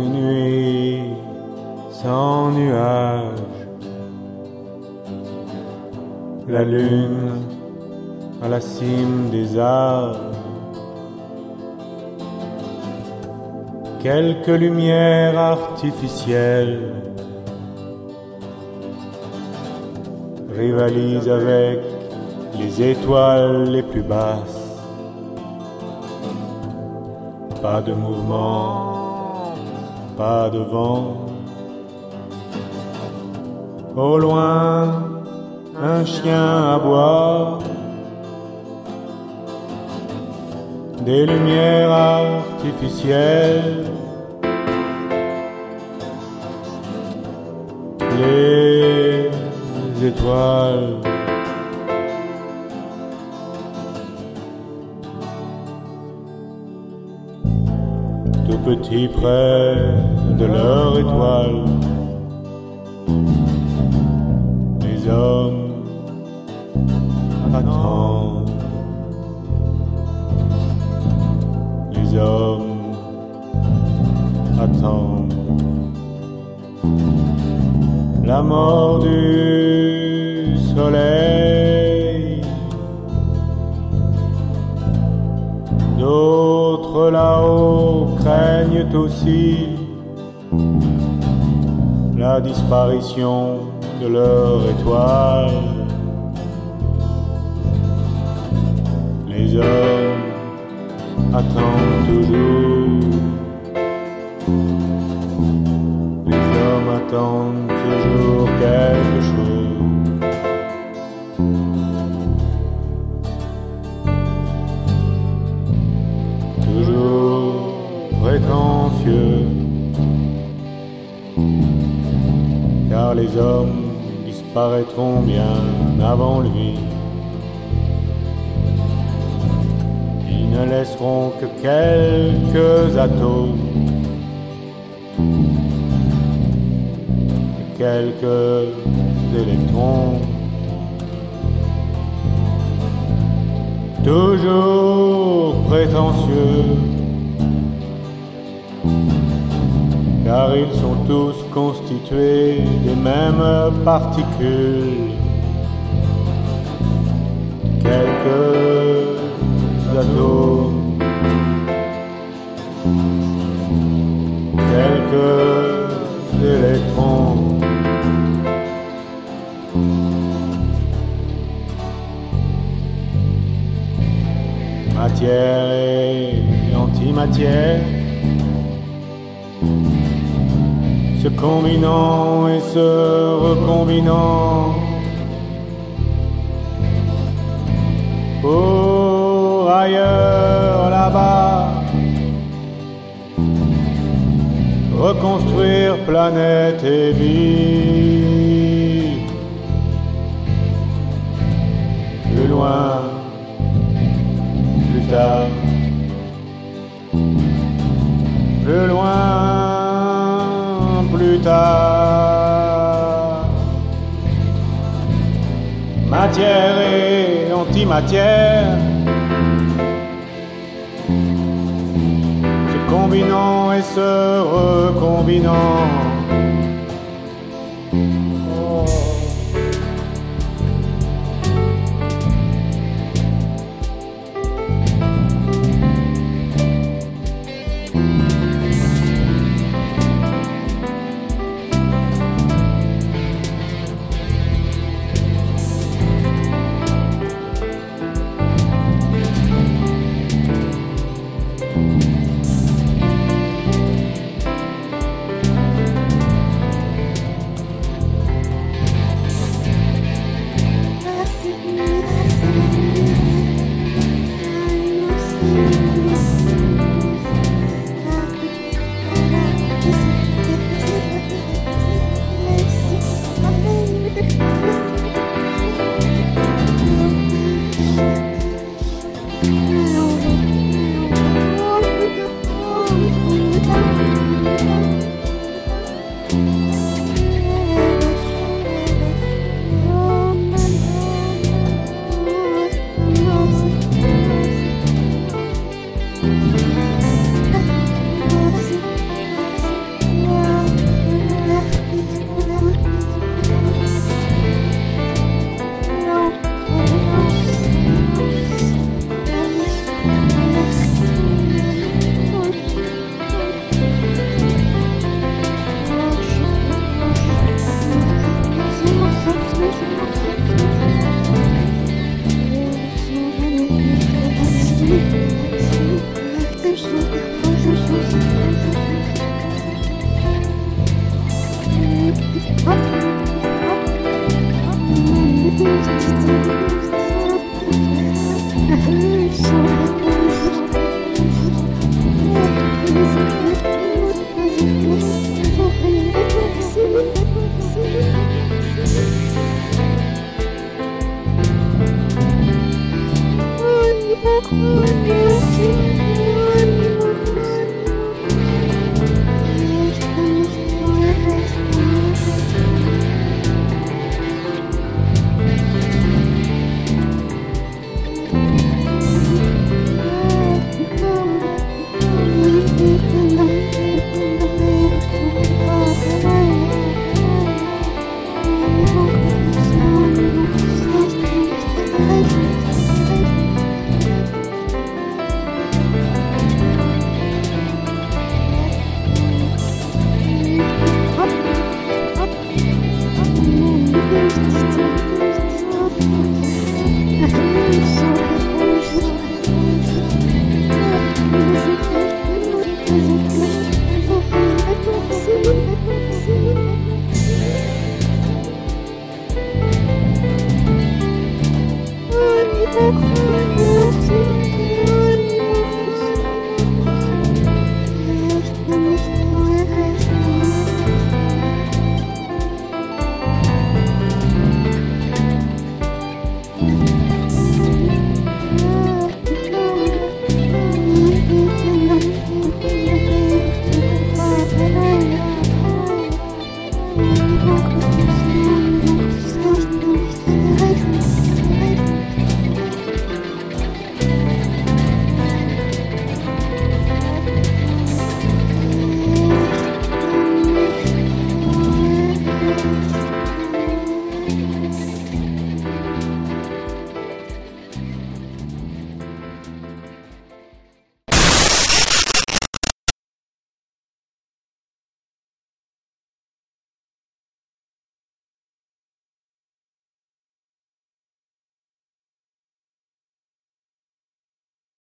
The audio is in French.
une nuit sans nuages, la lune à la cime des arbres, quelques lumières artificielles rivalisent avec les étoiles les plus basses. Pas de mouvement, pas de vent. Au loin, un chien aboie. Des lumières artificielles. Les étoiles. Tout petits près de leur étoile, les hommes attendent. Les hommes attendent la mort du soleil. D'autres là-haut craignent aussi la disparition de leur étoile. Les hommes attendent toujours. Les hommes attendent toujours quelque chose. Toujours prétentieux, car les hommes disparaîtront bien avant lui. Ils ne laisseront que quelques atomes, quelques électrons. Toujours prétentieux, car ils sont tous constitués des mêmes particules. Quelques atomes, quelques électrons. Matière et antimatière, se combinant et se recombinant pour ailleurs là-bas reconstruire planète et vie. Plus loin, plus tard, plus loin, plus tard. Matière et antimatière se combinant et se recombinant. cours.